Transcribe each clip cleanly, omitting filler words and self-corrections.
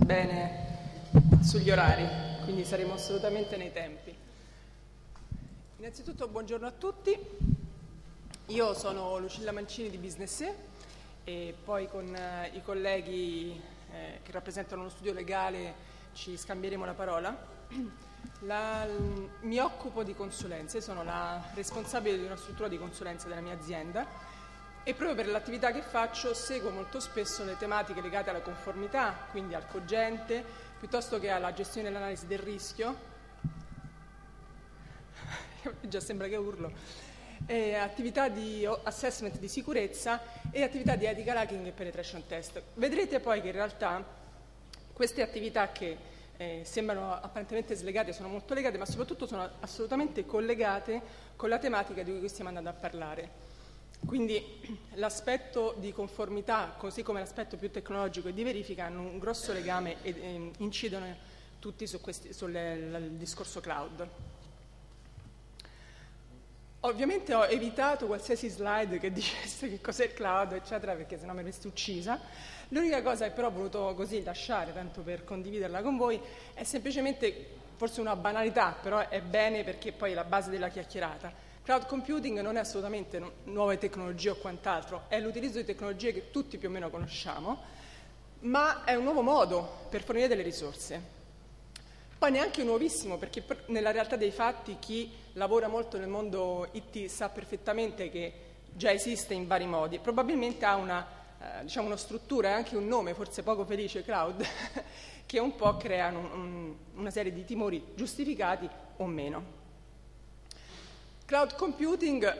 bene sugli orari, quindi saremo assolutamente nei tempi. Innanzitutto buongiorno a tutti, io sono Lucilla Mancini di Business e poi con i colleghi che rappresentano uno studio legale ci scambieremo la parola. Mi occupo di consulenze, sono la responsabile di una struttura di consulenza della mia azienda e proprio per l'attività che faccio seguo molto spesso le tematiche legate alla conformità, quindi al cogente, piuttosto che alla gestione e all'analisi del rischio. Già sembra che urlo. Attività di assessment di sicurezza e attività di ethical hacking e penetration test. Vedrete poi che in realtà queste attività che sembrano apparentemente slegate sono molto legate, ma soprattutto sono assolutamente collegate con la tematica di cui stiamo andando a parlare. Quindi l'aspetto di conformità, così come l'aspetto più tecnologico e di verifica, hanno un grosso legame e incidono tutti sul discorso cloud. Ovviamente ho evitato qualsiasi slide che dicesse che cos'è il cloud, eccetera, perché sennò mi avreste uccisa. L'unica cosa che però ho voluto così lasciare, tanto per condividerla con voi, è semplicemente forse una banalità, però è bene perché poi è la base della chiacchierata. Cloud computing non è assolutamente nuove tecnologie o quant'altro, è l'utilizzo di tecnologie che tutti più o meno conosciamo, ma è un nuovo modo per fornire delle risorse. Poi neanche nuovissimo, perché nella realtà dei fatti chi lavora molto nel mondo IT sa perfettamente che già esiste in vari modi, probabilmente ha una struttura e anche un nome, forse poco felice, cloud, che un po' creano una serie di timori giustificati o meno. Cloud computing,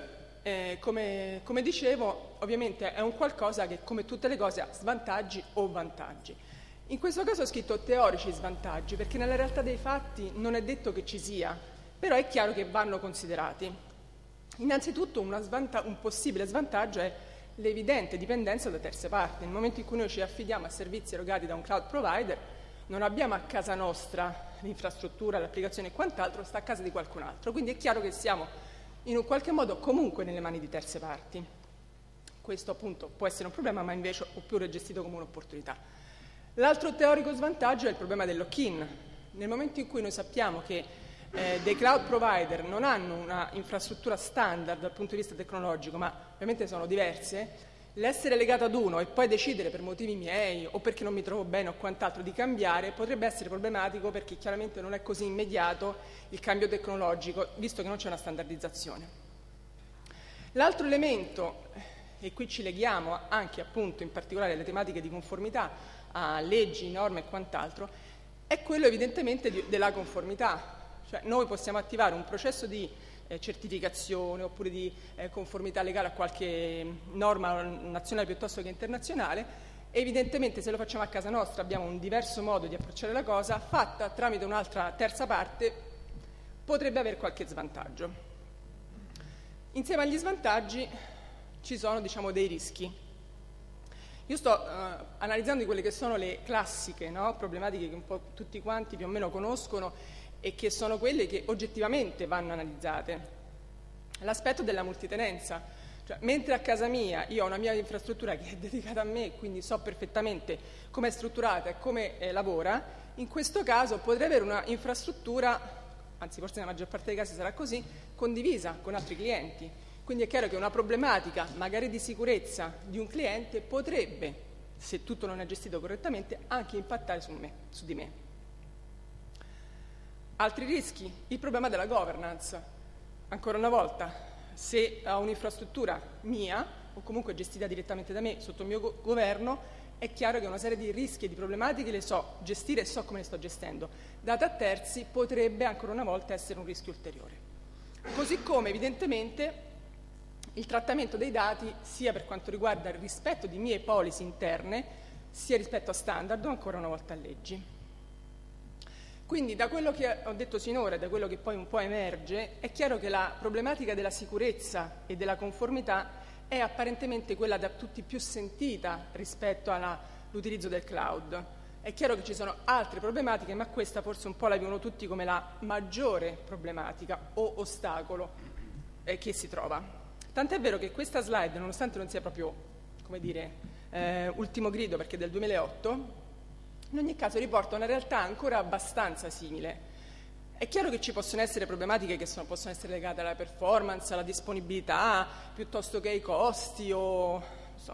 come dicevo, ovviamente è un qualcosa che, come tutte le cose, ha svantaggi o vantaggi. In questo caso ho scritto teorici svantaggi, perché nella realtà dei fatti non è detto che ci sia, però è chiaro che vanno considerati. Innanzitutto un possibile svantaggio è l'evidente dipendenza da terze parti. Nel momento in cui noi ci affidiamo a servizi erogati da un cloud provider, non abbiamo a casa nostra l'infrastruttura, l'applicazione e quant'altro, sta a casa di qualcun altro. Quindi è chiaro che siamo in un qualche modo comunque nelle mani di terze parti. Questo appunto può essere un problema, ma invece oppure è gestito come un'opportunità. L'altro teorico svantaggio è il problema del lock-in. Nel momento in cui noi sappiamo che dei cloud provider non hanno una infrastruttura standard dal punto di vista tecnologico, ma ovviamente sono diverse, l'essere legato ad uno e poi decidere per motivi miei o perché non mi trovo bene o quant'altro di cambiare potrebbe essere problematico, perché chiaramente non è così immediato il cambio tecnologico, visto che non c'è una standardizzazione. L'altro elemento, e qui ci leghiamo anche appunto in particolare alle tematiche di conformità, a leggi, norme e quant'altro, è quello evidentemente della conformità. Cioè noi possiamo attivare un processo di certificazione oppure di conformità legale a qualche norma nazionale piuttosto che internazionale. Evidentemente se lo facciamo a casa nostra abbiamo un diverso modo di approcciare la cosa, fatta tramite un'altra terza parte potrebbe avere qualche svantaggio. Insieme agli svantaggi ci sono, dei rischi. Io sto analizzando quelle che sono le classiche problematiche che un po' tutti quanti più o meno conoscono e che sono quelle che oggettivamente vanno analizzate. L'aspetto della multitenenza, cioè mentre a casa mia io ho una mia infrastruttura che è dedicata a me, quindi so perfettamente come è strutturata e come lavora, in questo caso potrei avere una infrastruttura, anzi forse nella maggior parte dei casi sarà così, condivisa con altri clienti. Quindi è chiaro che una problematica, magari di sicurezza, di un cliente potrebbe, se tutto non è gestito correttamente, anche impattare su di me. Altri rischi, il problema della governance. Ancora una volta, se ho un'infrastruttura mia, o comunque gestita direttamente da me, sotto il mio governo, è chiaro che una serie di rischi e di problematiche le so gestire e so come le sto gestendo. Data a terzi potrebbe ancora una volta essere un rischio ulteriore. Così come evidentemente il trattamento dei dati sia per quanto riguarda il rispetto di mie policy interne, sia rispetto a standard o ancora una volta a leggi. Quindi da quello che ho detto sinora e da quello che poi un po' emerge, è chiaro che la problematica della sicurezza e della conformità è apparentemente quella da tutti più sentita rispetto all'utilizzo del cloud. È chiaro che ci sono altre problematiche, ma questa forse un po' la vivono tutti come la maggiore problematica o ostacolo che si trova. Tant'è vero che questa slide, nonostante non sia proprio, ultimo grido perché è del 2008, in ogni caso riporta una realtà ancora abbastanza simile. È chiaro che ci possono essere problematiche che possono essere legate alla performance, alla disponibilità, piuttosto che ai costi o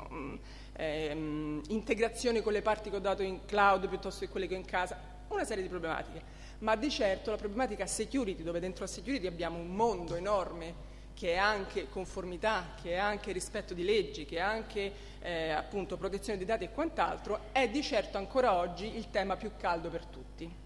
integrazione con le parti che ho dato in cloud piuttosto che quelle che ho in casa, una serie di problematiche. Ma di certo la problematica security, dove dentro la security abbiamo un mondo enorme che è anche conformità, che è anche rispetto di leggi, che è anche appunto protezione dei dati e quant'altro, è di certo ancora oggi il tema più caldo per tutti.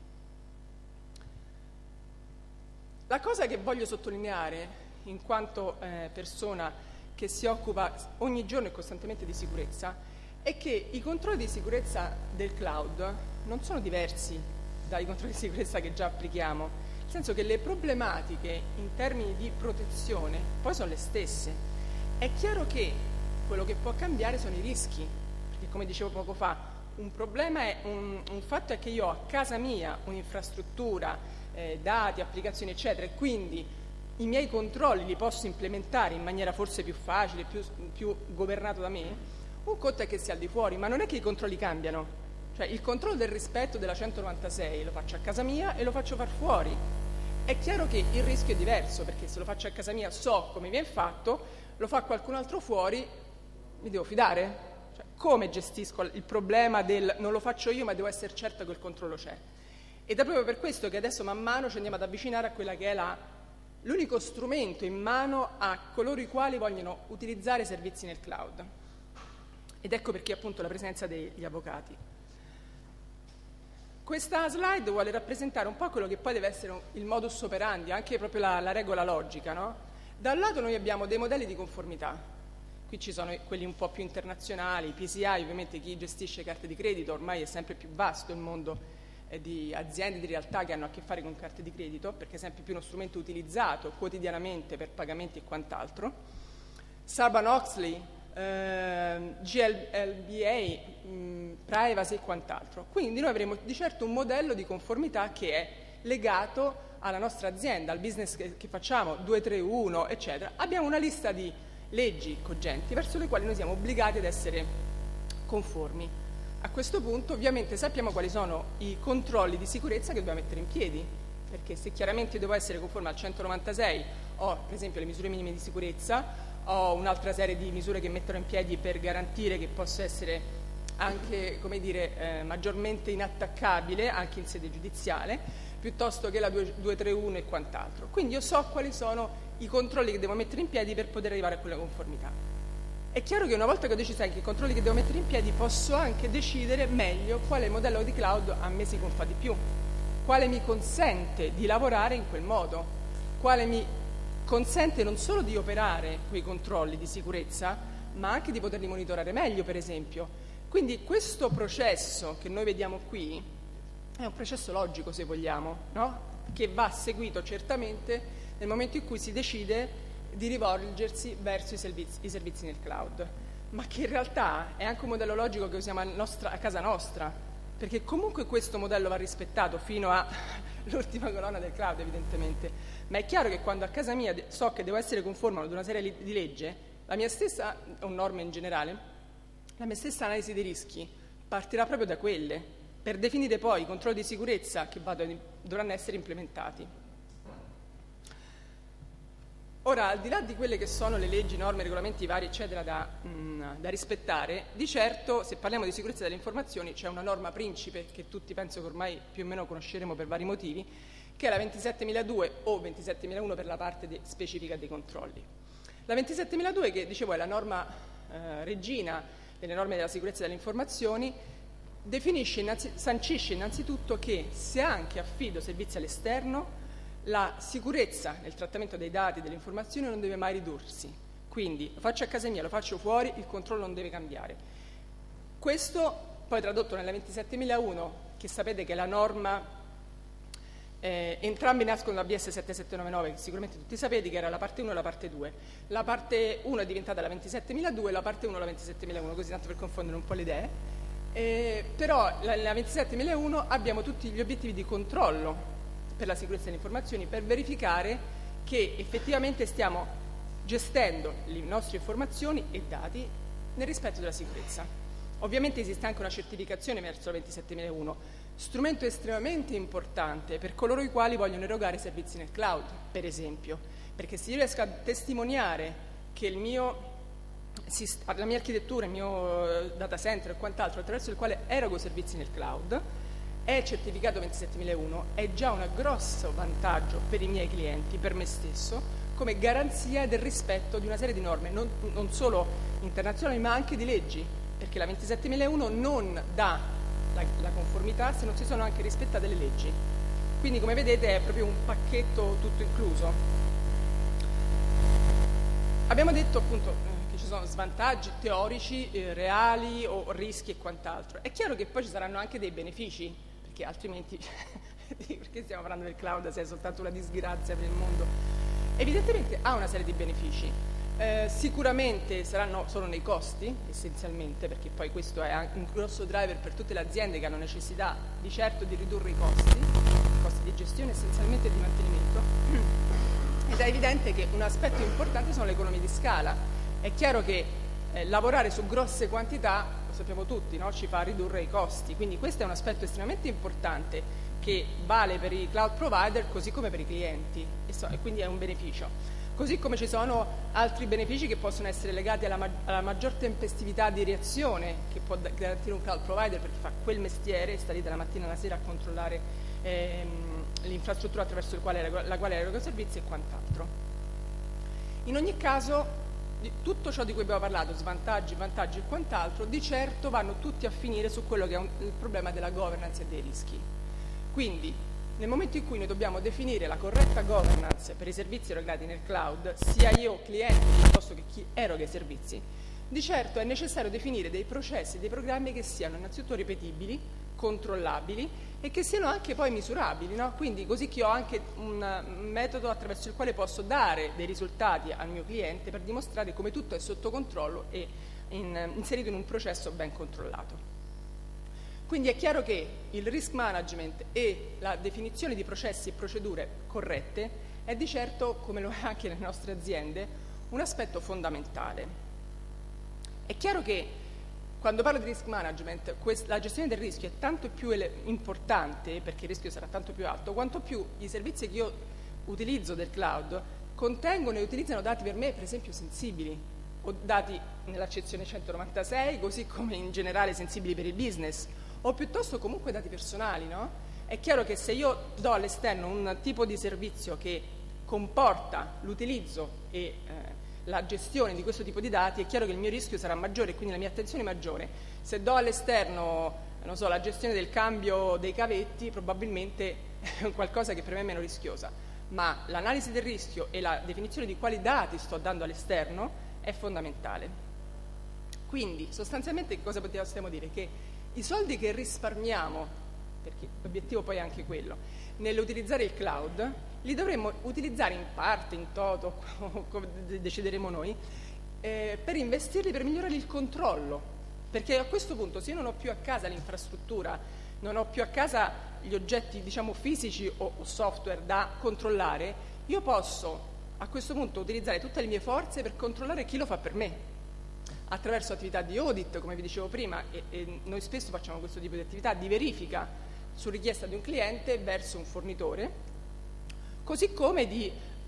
La cosa che voglio sottolineare, in quanto persona che si occupa ogni giorno e costantemente di sicurezza, è che i controlli di sicurezza del cloud non sono diversi dai controlli di sicurezza che già applichiamo, nel senso che le problematiche in termini di protezione poi sono le stesse. È chiaro che quello che può cambiare sono i rischi, perché come dicevo poco fa, un problema è un fatto è che io ho a casa mia un'infrastruttura, dati, applicazioni eccetera, e quindi i miei controlli li posso implementare in maniera forse più facile, più governato da me. Un conto è che sia al di fuori, ma non è che i controlli cambiano, cioè il controllo del rispetto della 196 lo faccio a casa mia e lo faccio far fuori. È chiaro che il rischio è diverso, perché se lo faccio a casa mia so come viene fatto, lo fa qualcun altro fuori, mi devo fidare? Cioè, come gestisco il problema del non lo faccio io ma devo essere certa che il controllo c'è? Ed è proprio per questo che adesso man mano ci andiamo ad avvicinare a quella che è l'unico strumento in mano a coloro i quali vogliono utilizzare servizi nel cloud. Ed ecco perché appunto la presenza degli avvocati. Questa slide vuole rappresentare un po' quello che poi deve essere il modus operandi, anche proprio la regola logica, no? Da un lato noi abbiamo dei modelli di conformità, qui ci sono quelli un po' più internazionali, PCI, ovviamente chi gestisce carte di credito, ormai è sempre più vasto il mondo di aziende, di realtà che hanno a che fare con carte di credito, perché è sempre più uno strumento utilizzato quotidianamente per pagamenti e quant'altro. Sarbanes-Oxley, GLBA, privacy e quant'altro. Quindi noi avremo di certo un modello di conformità che è legato alla nostra azienda, al business che facciamo, 231, eccetera. Abbiamo una lista di leggi cogenti verso le quali noi siamo obbligati ad essere conformi. A questo punto ovviamente sappiamo quali sono i controlli di sicurezza che dobbiamo mettere in piedi, perché se chiaramente devo essere conforme al 196 ho per esempio le misure minime di sicurezza, ho un'altra serie di misure che metterò in piedi per garantire che possa essere anche, come dire, maggiormente inattaccabile anche in sede giudiziale, piuttosto che la 231 e quant'altro. Quindi io so quali sono i controlli che devo mettere in piedi per poter arrivare a quella conformità. È chiaro che una volta che ho deciso anche i controlli che devo mettere in piedi, posso anche decidere meglio quale modello di cloud a me si confa di più, quale mi consente di lavorare in quel modo, quale mi consente non solo di operare quei controlli di sicurezza, ma anche di poterli monitorare meglio, per esempio. Quindi questo processo che noi vediamo qui è un processo logico, se vogliamo, no? Che va seguito certamente nel momento in cui si decide di rivolgersi verso i servizi nel cloud, ma che in realtà è anche un modello logico che usiamo a casa nostra, perché comunque questo modello va rispettato fino all'ultima colonna del cloud evidentemente, ma è chiaro che quando a casa mia so che devo essere conforme ad una serie di leggi, la mia stessa, o norme in generale, la mia stessa analisi dei rischi partirà proprio da quelle, per definire poi i controlli di sicurezza che dovranno essere implementati. Ora, al di là di quelle che sono le leggi, norme, regolamenti vari, eccetera, da rispettare, di certo, se parliamo di sicurezza delle informazioni, c'è una norma principe che tutti penso che ormai più o meno conosceremo per vari motivi, che è la 27002 o 27001 per la parte specifica dei controlli. La 27002, che dicevo è la norma regina delle norme della sicurezza delle informazioni, sancisce innanzitutto che se anche affido servizi all'esterno, la sicurezza nel trattamento dei dati e delle informazioni non deve mai ridursi. Quindi lo faccio a casa mia, lo faccio fuori, il controllo non deve cambiare. Questo poi tradotto nella 27001, che sapete che è la norma, entrambi nascono da BS 7799, che sicuramente tutti sapete, che era la parte 1 e la parte 2. La parte 1 è diventata la 27002 e la parte 1 la 27001, così tanto per confondere un po' le idee. Però nella 27001 abbiamo tutti gli obiettivi di controllo per la sicurezza delle informazioni, per verificare che effettivamente stiamo gestendo le nostre informazioni e dati nel rispetto della sicurezza. Ovviamente esiste anche una certificazione verso la 27001, strumento estremamente importante per coloro i quali vogliono erogare servizi nel cloud, per esempio, perché se io riesco a testimoniare che la mia architettura, il mio data center e quant'altro attraverso il quale erogo servizi nel cloud è certificato 27001, è già un grosso vantaggio per i miei clienti, per me stesso, come garanzia del rispetto di una serie di norme, non solo internazionali ma anche di leggi, perché la 27001 non dà la conformità se non si sono anche rispettate le leggi. Quindi come vedete è proprio un pacchetto tutto incluso. Abbiamo detto appunto che ci sono svantaggi teorici, reali o rischi e quant'altro. È chiaro che poi ci saranno anche dei benefici, perché altrimenti perché stiamo parlando del cloud se è soltanto una disgrazia per il mondo? Evidentemente ha una serie di benefici. Sicuramente sono nei costi, essenzialmente, perché poi questo è un grosso driver per tutte le aziende che hanno necessità di certo di ridurre i costi di gestione essenzialmente e di mantenimento. Ed è evidente che un aspetto importante sono le economie di scala. È chiaro che lavorare su grosse quantità, lo sappiamo tutti, no? Ci fa ridurre i costi, quindi questo è un aspetto estremamente importante che vale per i cloud provider così come per i clienti e quindi è un beneficio. Così come ci sono altri benefici che possono essere legati alla maggior tempestività di reazione che può garantire un cloud provider perché fa quel mestiere, sta lì dalla mattina alla sera a controllare l'infrastruttura attraverso la quale eroga servizi e quant'altro. In ogni caso, tutto ciò di cui abbiamo parlato, svantaggi, vantaggi e quant'altro, di certo vanno tutti a finire su quello che è il problema della governance e dei rischi. Quindi, nel momento in cui noi dobbiamo definire la corretta governance per i servizi erogati nel cloud, sia io cliente piuttosto che chi eroga i servizi, di certo è necessario definire dei processi, dei programmi che siano innanzitutto ripetibili, controllabili e che siano anche poi misurabili, no? Quindi così che ho anche un metodo attraverso il quale posso dare dei risultati al mio cliente per dimostrare come tutto è sotto controllo e inserito in un processo ben controllato. Quindi è chiaro che il risk management e la definizione di processi e procedure corrette è di certo, come lo è anche nelle nostre aziende, un aspetto fondamentale. È chiaro che quando parlo di risk management, la gestione del rischio è tanto più importante, perché il rischio sarà tanto più alto, quanto più i servizi che io utilizzo del cloud contengono e utilizzano dati per me, per esempio, sensibili, o dati nell'accezione 196, così come in generale sensibili per il business, o piuttosto comunque dati personali, no? È chiaro che se io do all'esterno un tipo di servizio che comporta l'utilizzo e la gestione di questo tipo di dati, è chiaro che il mio rischio sarà maggiore e quindi la mia attenzione è maggiore. Se do all'esterno, non so, la gestione del cambio dei cavetti, probabilmente è qualcosa che per me è meno rischiosa, ma l'analisi del rischio e la definizione di quali dati sto dando all'esterno è fondamentale. Quindi, sostanzialmente, che cosa possiamo dire? Che i soldi che risparmiamo, perché l'obiettivo poi è anche quello, nell'utilizzare il cloud, li dovremmo utilizzare in parte, in toto, come decideremo noi, per investirli per migliorare il controllo, perché a questo punto se io non ho più a casa l'infrastruttura, non ho più a casa gli oggetti, diciamo, fisici o software da controllare, io posso a questo punto utilizzare tutte le mie forze per controllare chi lo fa per me, attraverso attività di audit, come vi dicevo prima, e noi spesso facciamo questo tipo di attività di verifica su richiesta di un cliente verso un fornitore, così come di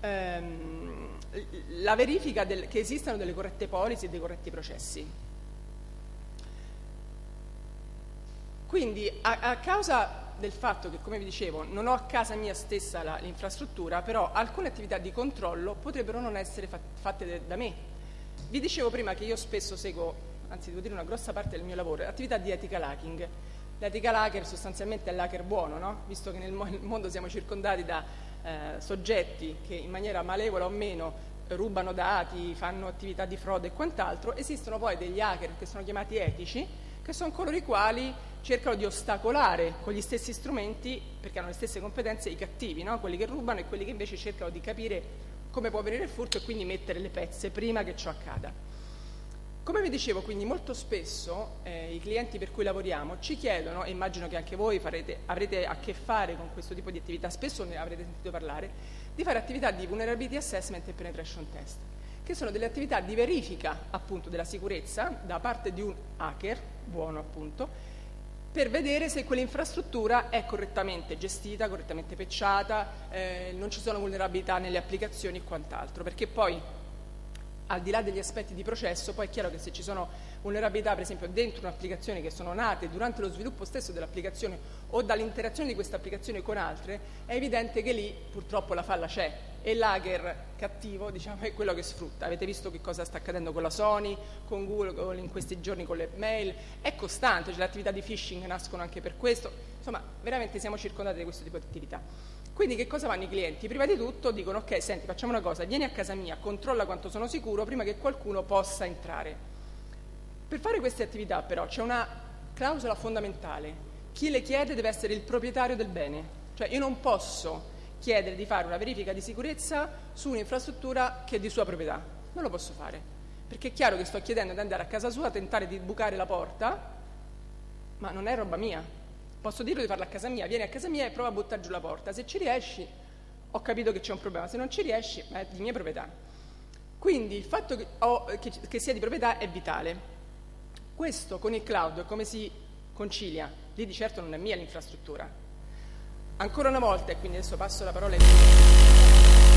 la verifica che esistano delle corrette policy e dei corretti processi. Quindi a causa del fatto che, come vi dicevo, non ho a casa mia stessa l'infrastruttura, però alcune attività di controllo potrebbero non essere fatte da me. Vi dicevo prima che io spesso seguo, anzi devo dire una grossa parte del mio lavoro, attività di ethical hacking. L'ethical hacker sostanzialmente è l'hacker buono, no? Visto che nel mondo siamo circondati da soggetti che in maniera malevola o meno rubano dati, fanno attività di frode e quant'altro, esistono poi degli hacker che sono chiamati etici, che sono coloro i quali cercano di ostacolare con gli stessi strumenti, perché hanno le stesse competenze, i cattivi, no? Quelli che rubano e quelli che invece cercano di capire come può avvenire il furto e quindi mettere le pezze prima che ciò accada. Come vi dicevo, quindi molto spesso i clienti per cui lavoriamo ci chiedono, e immagino che anche voi avrete a che fare con questo tipo di attività, spesso ne avrete sentito parlare, di fare attività di vulnerability assessment e penetration test, che sono delle attività di verifica appunto della sicurezza da parte di un hacker buono appunto, per vedere se quell'infrastruttura è correttamente gestita, correttamente patchata, non ci sono vulnerabilità nelle applicazioni e quant'altro, perché poi al di là degli aspetti di processo, poi è chiaro che se ci sono vulnerabilità, per esempio, dentro un'applicazione che sono nate durante lo sviluppo stesso dell'applicazione o dall'interazione di questa applicazione con altre, è evidente che lì purtroppo la falla c'è e l'hacker cattivo, diciamo, è quello che sfrutta. Avete visto che cosa sta accadendo con la Sony, con Google in questi giorni, con le mail, è costante, cioè le attività di phishing nascono anche per questo, insomma, veramente siamo circondati di questo tipo di attività. Quindi che cosa fanno i clienti? Prima di tutto dicono ok, senti, facciamo una cosa, vieni a casa mia, controlla quanto sono sicuro prima che qualcuno possa entrare. Per fare queste attività però c'è una clausola fondamentale: chi le chiede deve essere il proprietario del bene, cioè io non posso chiedere di fare una verifica di sicurezza su un'infrastruttura che è di sua proprietà, non lo posso fare, perché è chiaro che sto chiedendo di andare a casa sua, tentare di bucare la porta, ma non è roba mia. Posso dirlo di farla a casa mia, vieni a casa mia e prova a buttare giù la porta. Se ci riesci, ho capito che c'è un problema, se non ci riesci, è di mia proprietà. Quindi il fatto che sia di proprietà è vitale. Questo con il cloud come si concilia? Lì di certo non è mia l'infrastruttura. Ancora una volta, e quindi adesso passo la parola ai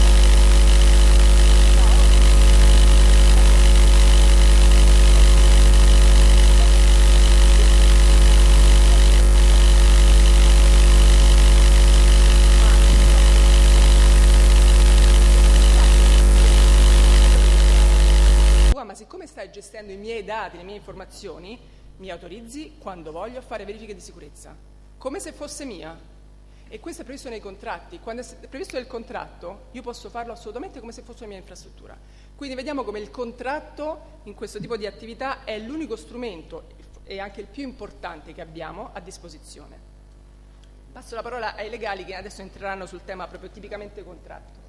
stai gestendo i miei dati, le mie informazioni, mi autorizzi quando voglio a fare verifiche di sicurezza, come se fosse mia. E questo è previsto nei contratti. Quando è previsto nel contratto, io posso farlo assolutamente come se fosse la mia infrastruttura. Quindi vediamo come il contratto in questo tipo di attività è l'unico strumento e anche il più importante che abbiamo a disposizione. Passo la parola ai legali che adesso entreranno sul tema proprio tipicamente contratto.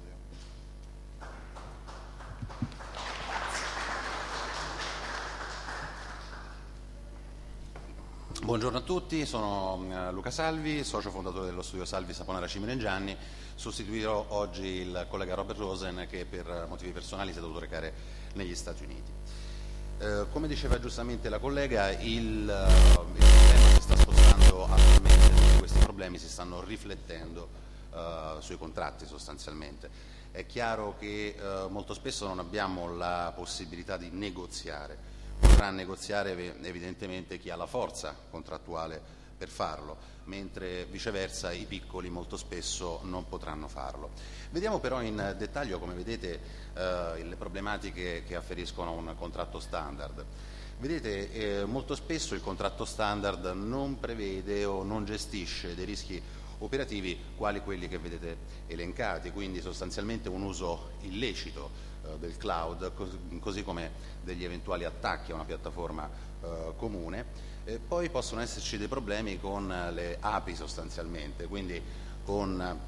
Buongiorno a tutti, sono Luca Salvi, socio fondatore dello studio Salvi Saponara Cimino Gianni. Sostituirò oggi il collega Robert Rosen che per motivi personali si è dovuto recare negli Stati Uniti. Come diceva giustamente la collega, il problema si sta spostando attualmente, tutti questi problemi si stanno riflettendo sui contratti sostanzialmente. È chiaro che molto spesso non abbiamo la possibilità di negoziare. Potrà negoziare evidentemente chi ha la forza contrattuale per farlo, mentre viceversa i piccoli molto spesso non potranno farlo. Vediamo però in dettaglio, come vedete, le problematiche che afferiscono a un contratto standard. Vedete, molto spesso il contratto standard non prevede o non gestisce dei rischi operativi quali quelli che vedete elencati, quindi sostanzialmente un uso illecito del cloud, così come degli eventuali attacchi a una piattaforma comune. Poi possono esserci dei problemi con le API sostanzialmente, quindi con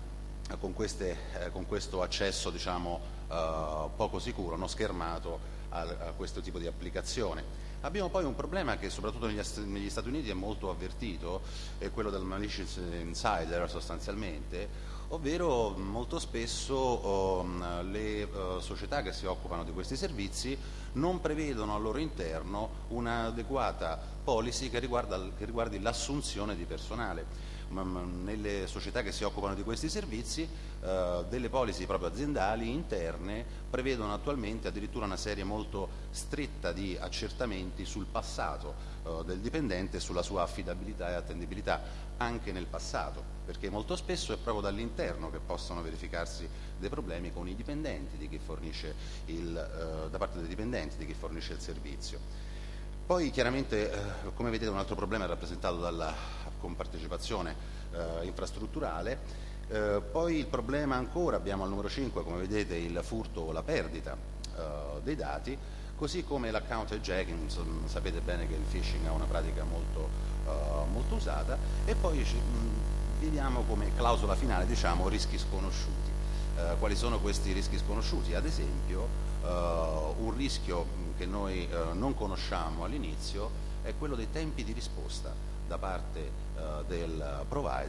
questo accesso, diciamo, poco sicuro, non schermato a questo tipo di applicazione. Abbiamo poi un problema che soprattutto negli Stati Uniti è molto avvertito, è quello del malicious insider sostanzialmente, ovvero molto spesso le società che si occupano di questi servizi non prevedono al loro interno un'adeguata policy che riguardi l'assunzione di personale. Nelle società che si occupano di questi servizi delle policy proprio aziendali interne prevedono attualmente addirittura una serie molto stretta di accertamenti sul passato del dipendente e sulla sua affidabilità e attendibilità anche nel passato, perché molto spesso è proprio dall'interno che possono verificarsi dei problemi con i dipendenti di chi fornisce da parte dei dipendenti di chi fornisce il servizio. Poi chiaramente, come vedete, un altro problema è rappresentato dalla compartecipazione infrastrutturale. Poi il problema ancora, abbiamo al numero 5, come vedete, il furto o la perdita dei dati, così come l'account hijacking. Sapete bene che il phishing è una pratica molto usata. E poi vediamo come clausola finale, diciamo, rischi sconosciuti. Quali sono questi rischi sconosciuti? Ad esempio, un rischio che noi non conosciamo all'inizio è quello dei tempi di risposta da parte del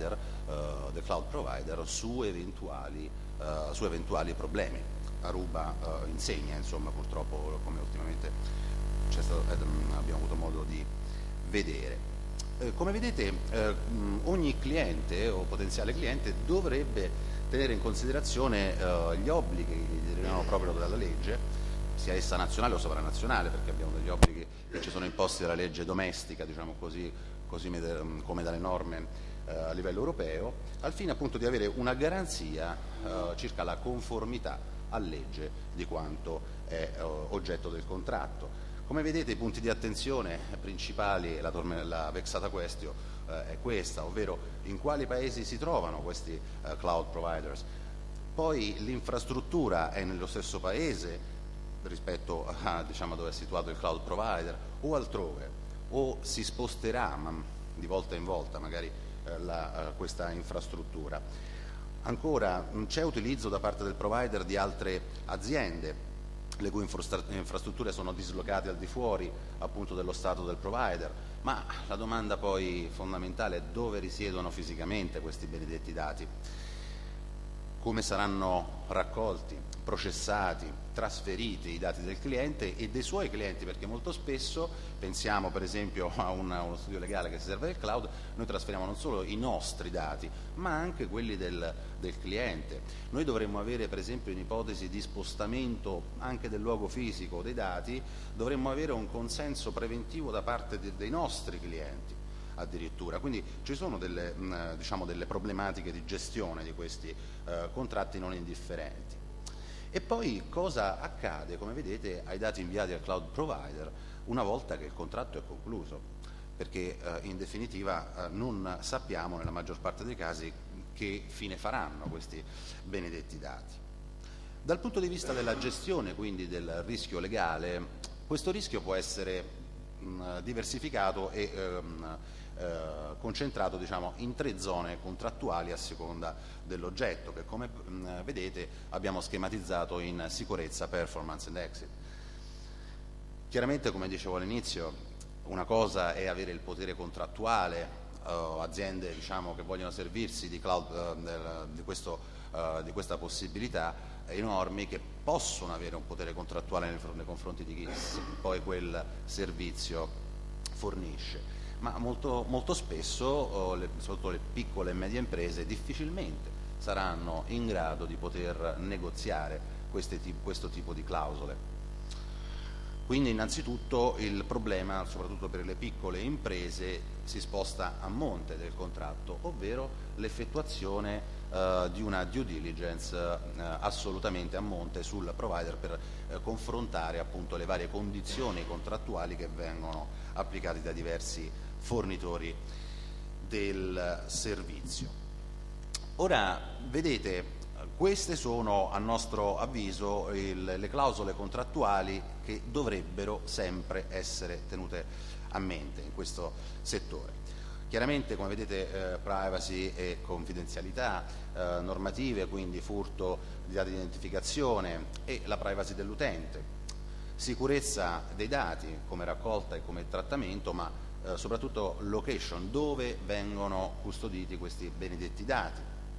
cloud provider su eventuali problemi. Aruba insegna, insomma, purtroppo, come ultimamente abbiamo avuto modo di vedere. Come vedete ogni cliente o potenziale cliente dovrebbe tenere in considerazione gli obblighi che derivano proprio dalla legge, sia essa nazionale o sovranazionale, perché abbiamo degli obblighi che ci sono imposti dalla legge domestica, diciamo così come dalle norme a livello europeo, al fine appunto di avere una garanzia circa la conformità a legge di quanto è oggetto del contratto. Come vedete i punti di attenzione principali, la vexata question è questa, ovvero in quali paesi si trovano questi cloud providers. Poi l'infrastruttura è nello stesso paese rispetto a dove è situato il cloud provider o altrove, o si sposterà di volta in volta magari questa infrastruttura. Ancora c'è utilizzo da parte del provider di altre aziende le cui infrastrutture sono dislocate al di fuori appunto dello stato del provider, ma la domanda poi fondamentale è dove risiedono fisicamente questi benedetti dati, come saranno raccolti, processati, trasferiti i dati del cliente e dei suoi clienti, perché molto spesso, pensiamo per esempio a uno studio legale che si serve del cloud, noi trasferiamo non solo i nostri dati ma anche quelli del cliente. Noi dovremmo avere per esempio in ipotesi di spostamento anche del luogo fisico dei dati, dovremmo avere un consenso preventivo da parte dei nostri clienti addirittura, quindi ci sono delle problematiche di gestione di questi contratti non indifferenti. E poi cosa accade, come vedete, ai dati inviati al cloud provider una volta che il contratto è concluso? Perché in definitiva non sappiamo nella maggior parte dei casi che fine faranno questi benedetti dati. Dal punto di vista della gestione quindi del rischio legale, questo rischio può essere diversificato e concentrato in 3 zone contrattuali a seconda dell'oggetto, che come vedete abbiamo schematizzato in sicurezza, performance and exit. Chiaramente, come dicevo all'inizio, una cosa è avere il potere contrattuale, aziende che vogliono servirsi di cloud, di questa possibilità, enormi che possono avere un potere contrattuale nei confronti di chi poi quel servizio fornisce. Ma molto spesso, soprattutto le piccole e medie imprese, difficilmente saranno in grado di poter negoziare questo tipo di clausole. Quindi innanzitutto il problema, soprattutto per le piccole imprese, si sposta a monte del contratto, ovvero l'effettuazione di una due diligence assolutamente a monte sul provider per confrontare appunto le varie condizioni contrattuali che vengono applicate da diversi fornitori del servizio. Ora vedete, queste sono a nostro avviso le clausole contrattuali che dovrebbero sempre essere tenute a mente in questo settore. Chiaramente, come vedete, privacy e confidenzialità, normative, quindi furto di dati di identificazione e la privacy dell'utente, sicurezza dei dati come raccolta e come trattamento, ma soprattutto location, dove vengono custoditi questi benedetti dati.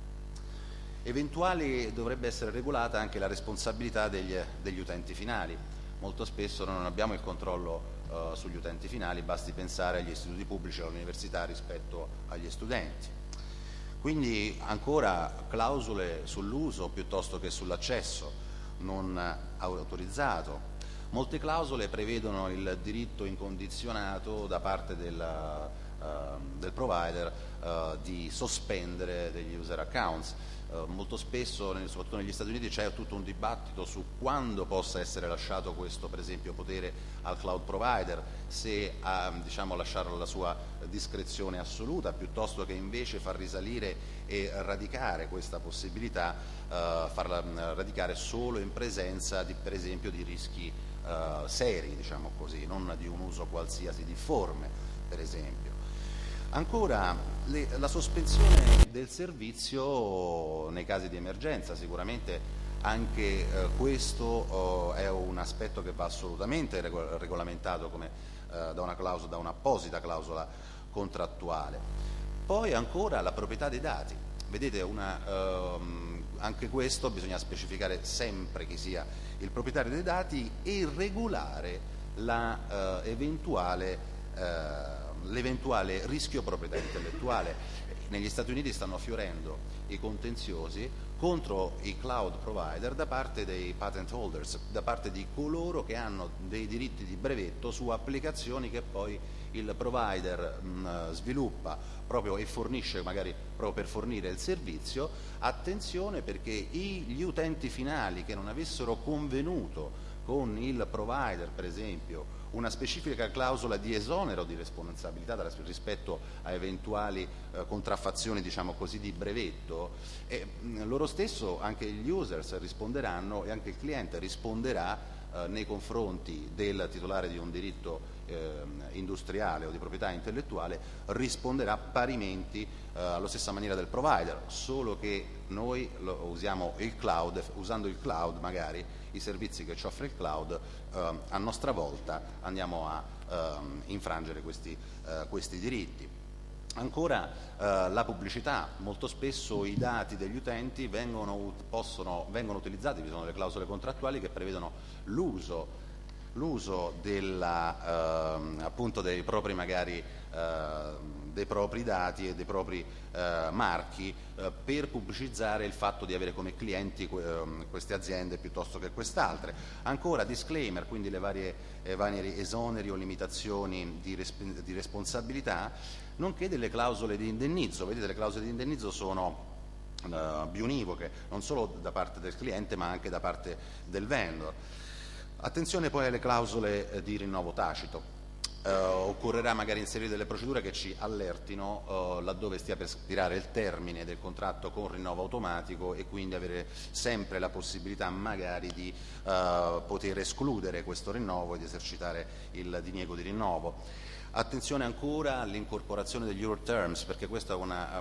Dovrebbe essere regolata anche la responsabilità degli utenti finali. Molto spesso noi non abbiamo il controllo sugli utenti finali, basti pensare agli istituti pubblici e all'università rispetto agli studenti. Quindi ancora clausole sull'uso piuttosto che sull'accesso non autorizzato. Molte clausole prevedono il diritto incondizionato da parte del provider di sospendere degli user accounts. Molto spesso, soprattutto negli Stati Uniti, c'è tutto un dibattito su quando possa essere lasciato questo, per esempio, potere al cloud provider, se lasciarlo alla sua discrezione assoluta, piuttosto che invece far risalire e radicare questa possibilità, farla radicare solo in presenza per esempio di rischi seri, non di un uso qualsiasi difforme, per esempio. Ancora, la sospensione del servizio nei casi di emergenza, sicuramente anche questo è un aspetto che va assolutamente regolamentato da un'apposita clausola contrattuale. Poi ancora la proprietà dei dati. Vedete, anche questo bisogna specificare sempre chi sia il proprietario dei dati e regolare la eventuale l'eventuale rischio proprietà intellettuale. Negli Stati Uniti stanno fiorendo i contenziosi contro i cloud provider da parte dei patent holders, da parte di coloro che hanno dei diritti di brevetto su applicazioni che poi il provider sviluppa proprio e fornisce magari proprio per fornire il servizio. Attenzione, perché gli utenti finali che non avessero convenuto con il provider, per esempio, una specifica clausola di esonero di responsabilità rispetto a eventuali contraffazioni, diciamo così, di brevetto, loro stesso, anche gli users risponderanno e anche il cliente risponderà nei confronti del titolare di un diritto industriale o di proprietà intellettuale, risponderà parimenti alla stessa maniera del provider, solo che noi usiamo il cloud, usando il cloud magari i servizi che ci offre il cloud, a nostra volta andiamo a infrangere questi diritti. Ancora la pubblicità, molto spesso i dati degli utenti vengono utilizzati, vi sono le clausole contrattuali che prevedono l'uso appunto dei propri magari dei propri dati e dei propri marchi per pubblicizzare il fatto di avere come clienti queste aziende piuttosto che quest'altre. Ancora disclaimer, quindi le vari esoneri o limitazioni di responsabilità, nonché delle clausole di indennizzo. Vedete, le clausole di indennizzo sono biunivoche, non solo da parte del cliente ma anche da parte del vendor. Attenzione poi alle clausole di rinnovo tacito. Occorrerà magari inserire delle procedure che ci allertino laddove stia per spirare il termine del contratto con rinnovo automatico, e quindi avere sempre la possibilità magari di poter escludere questo rinnovo e di esercitare il diniego di rinnovo. Attenzione ancora all'incorporazione degli Euroterms, perché questa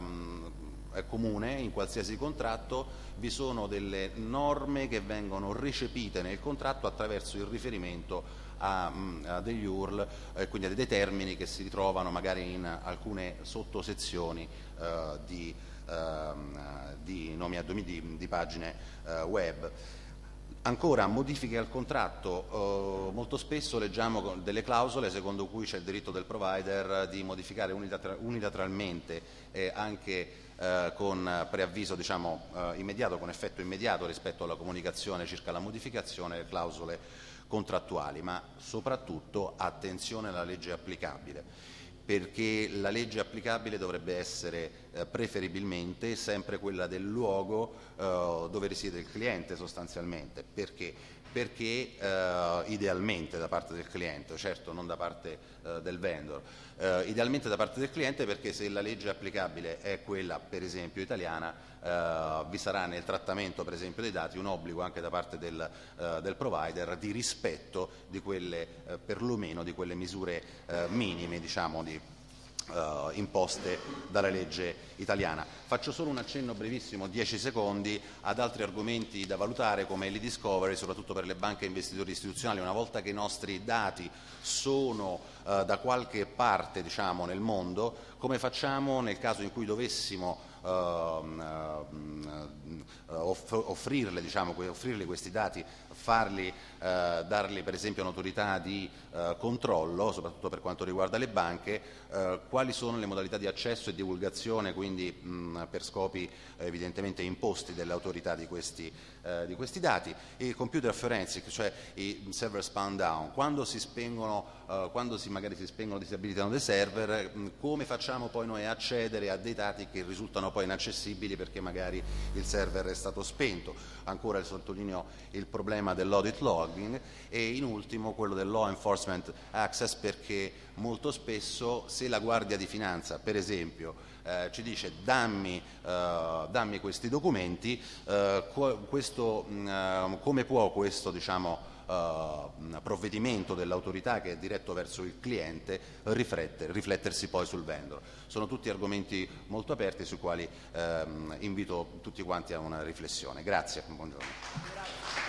è comune in qualsiasi contratto. Vi sono delle norme che vengono recepite nel contratto attraverso il riferimento a degli URL, quindi a dei termini che si ritrovano magari in alcune sottosezioni di nomi di pagine web. Ancora, modifiche al contratto, molto spesso leggiamo delle clausole secondo cui c'è il diritto del provider di modificare unilateralmente anche con preavviso, diciamo, immediato, con effetto immediato rispetto alla comunicazione circa la modificazione delle clausole contrattuali. Ma soprattutto attenzione alla legge applicabile, perché la legge applicabile dovrebbe essere preferibilmente sempre quella del luogo dove risiede il cliente, sostanzialmente. Perché idealmente da parte del cliente, certo non da parte del vendor, idealmente da parte del cliente, perché se la legge applicabile è quella, per esempio, italiana, vi sarà nel trattamento, per esempio, dei dati un obbligo anche da parte del provider di rispetto di quelle, perlomeno di quelle misure minime, diciamo, imposte dalla legge italiana. Faccio solo un accenno brevissimo, 10 secondi, ad altri argomenti da valutare come l'e-discovery, soprattutto per le banche e investitori istituzionali. Una volta che i nostri dati sono da qualche parte, diciamo, nel mondo, come facciamo nel caso in cui dovessimo offrirle questi dati, darli per esempio a un'autorità di controllo, soprattutto per quanto riguarda le banche, quali sono le modalità di accesso e divulgazione, quindi per scopi evidentemente imposti dall'autorità di questi dati. Il computer forensic, cioè i server spun down, quando si spengono, magari si disabilitano dei server, come facciamo poi noi a accedere a dei dati che risultano poi inaccessibili perché magari il server è stato spento. Ancora sottolineo il problema dell'audit logging, e in ultimo quello del law enforcement access, perché molto spesso se la Guardia di Finanza, per esempio, ci dice dammi questi documenti, come può questo, diciamo, provvedimento dell'autorità che è diretto verso il cliente riflettersi poi sul vendor. Sono tutti argomenti molto aperti sui quali invito tutti quanti a una riflessione. Grazie, buongiorno.